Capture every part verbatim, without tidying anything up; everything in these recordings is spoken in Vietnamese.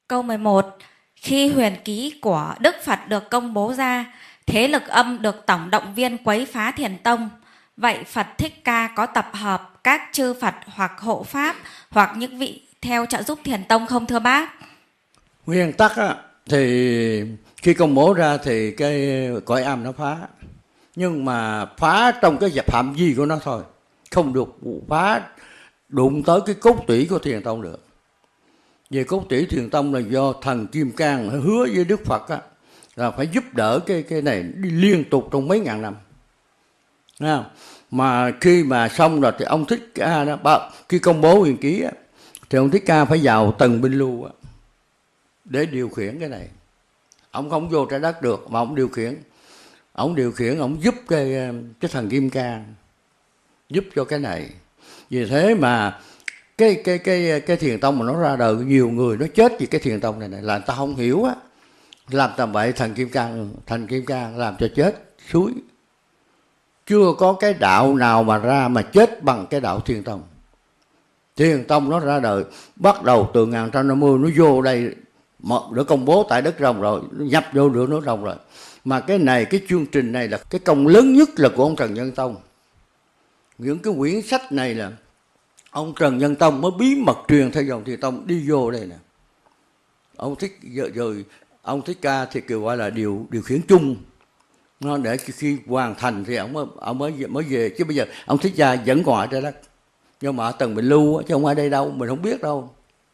Câu mười một. Khi huyền ký của Đức Phật được công bố ra, thế lực âm được tổng động viên quấy phá Thiền Tông. Vậy Phật Thích Ca có tập hợp các chư Phật hoặc hộ pháp hoặc những vị theo trợ giúp Thiền Tông không thưa bác? Nguyên tắc á, thì khi công bố ra thì cái cõi âm nó phá. Nhưng mà phá trong cái phạm vi của nó thôi. Không được phá đụng tới cái cốt tủy của Thiền Tông được. Về cốt tủy Thiền Tông là do thần Kim Cang hứa với Đức Phật á, là phải giúp đỡ cái cái này đi liên tục trong mấy ngàn năm. Thấy không? Mà khi mà xong rồi thì ông Thích Ca đó, khi công bố huyền ký á, thì ông Thích Ca phải vào tầng Binh Lưu á, để điều khiển cái này. Ông không vô trái đất được mà ông điều khiển. Ông điều khiển, ông giúp cái cái thần Kim Cang, giúp cho cái này. Vì thế mà cái cái cái cái Thiền Tông mà nó ra đời, nhiều người nó chết vì cái Thiền Tông này này là người ta không hiểu á. Làm tầm bậy thần Kim Cang, thần Kim Cang làm cho chết suối. Chưa có cái đạo nào mà ra mà chết bằng cái đạo Thiền Tông. Thiền Tông nó ra đời bắt đầu từ một nghìn tám trăm năm mươi, nó vô đây được công bố tại đất Rồng rồi, nhập vô được nước Rồng rồi. Mà cái này, cái chương trình này là cái công lớn nhất là của ông Trần Nhân Tông. Những cái quyển sách này là ông Trần Nhân Tông mới bí mật truyền theo dòng Thiền Tông đi vô đây nè. Ông Thích rồi ông Thích Ca thì kêu gọi là điều điều khiển chung. Nó để khi hoàn thành thì ông mới ông mới mới về, chứ bây giờ ông Thích Ca vẫn còn ở trái đất. Nhưng mà ở tầng Bình Lưu chứ không ở đây đâu, mình không biết đâu.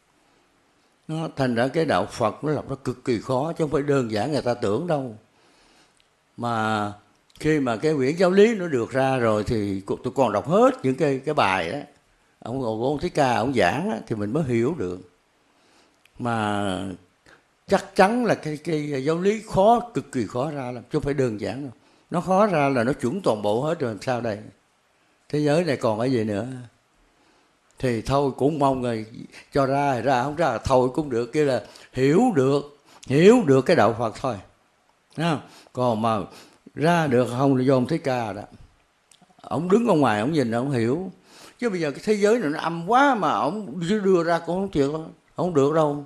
Nó thành ra cái đạo Phật nó là nó cực kỳ khó, chứ không phải đơn giản người ta tưởng đâu. Mà khi mà cái quyển giáo lý nó được ra rồi thì tôi còn đọc hết những cái cái bài đó ông ông Thích Ca ông giảng á, thì mình mới hiểu được. Mà chắc chắn là cái cái giáo lý khó, cực kỳ khó ra lắm, chứ không phải đơn giản đâu. Nó khó ra là nó chuẩn toàn bộ hết rồi, làm sao đây? Thế giới này còn cái gì nữa? Thì thôi cũng mong người cho ra, ra không ra thôi cũng được, kia là hiểu được, hiểu được cái đạo Phật thôi. Không? Còn mà ra được không là do ông Thích Ca đó. Ông đứng ở ngoài, ông nhìn, ông hiểu. Chứ bây giờ cái thế giới này nó âm quá mà ông đưa ra cũng không chịu, không được đâu.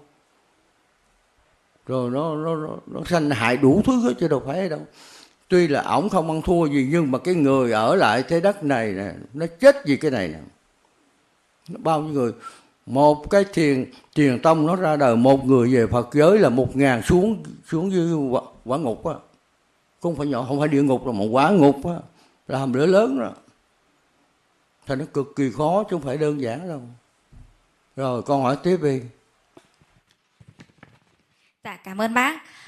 Rồi nó, nó, nó, nó sanh hại đủ thứ hết chứ đâu phải đâu. Tuy là ổng không ăn thua gì, nhưng mà cái người ở lại thế đất này nè, nó chết vì cái này nè. Bao nhiêu người, một cái thiền thiền tông nó ra đời, một người về Phật giới là một ngàn xuống xuống dưới quả, quả ngục á. Không phải nhỏ, không phải địa ngục, là một quả ngục á, là hầm lửa lớn rồi. Thành nó cực kỳ khó chứ không phải đơn giản đâu. Rồi con hỏi tiếp đi. Dạ cảm ơn bác.